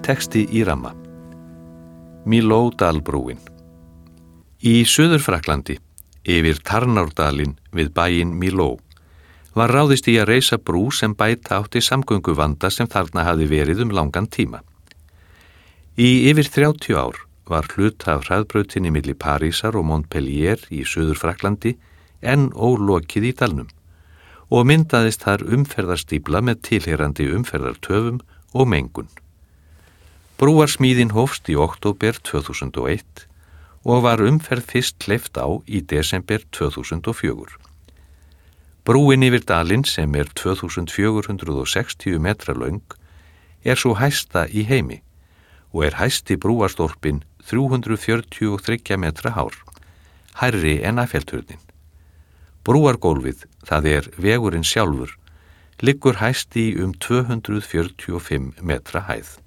Texti í ramma. Millau-dalbrúin. Í Suður-Frakklandi, yfir Tarnárdalinn við bæinn Millau, var ráðist í að reisa brú sem bæta átti samgönguvanda sem þarna hafði verið langan tíma. Í yfir 30 ár var hluta af hraðbrautinni milli Parísar og Montpellier í Suður-Frakklandi enn ólokið í dalnum og myndaðist þar umferðarstífla með tilheyrandi umferðartöfum og mengun. Brúarsmíðin hófst í október 2001 og var umferð fyrst hleypt á í desember 2004. Brúin yfir dalinn sem 2460 metra löng svo hæsta í heimi og hæsti brúarstólpinn 343 metra hár, hærri en Eiffelturnin. Brúargólfið, það vegurinn sjálfur, liggur hæst í 245 metra hæð.